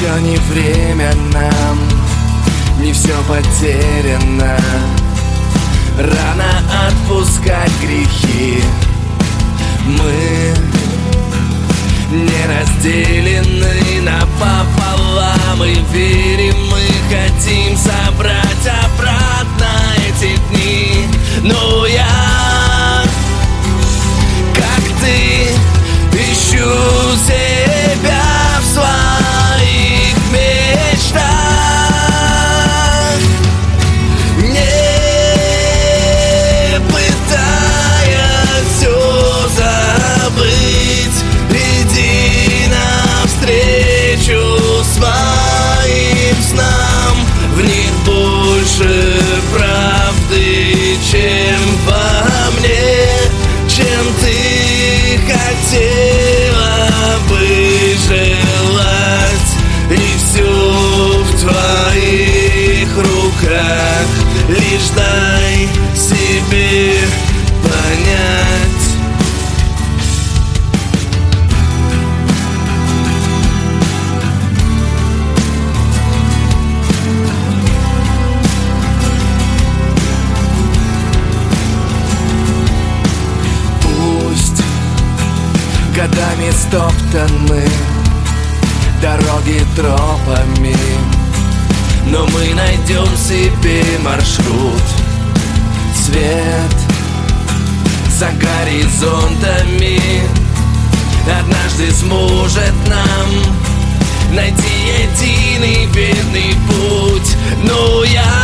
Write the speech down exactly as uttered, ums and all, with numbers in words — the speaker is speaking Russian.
Еще не время нам, не все потеряно. Рано отпускать грехи. Мы не разделены напополам и верим, мы хотим собрать обратно эти дни. Но я, как ты, ищу себя в своих мечтах, не пытаясь все забыть. Иди навстречу своим снам, в них больше правды, чем во мне, чем ты хотела бы желать. И все в твоих руках, лишь дай себе понять. Годами стоптаны дороги тропами, но мы найдем себе маршрут. Свет за горизонтами однажды сможет нам найти единый верный путь. Но я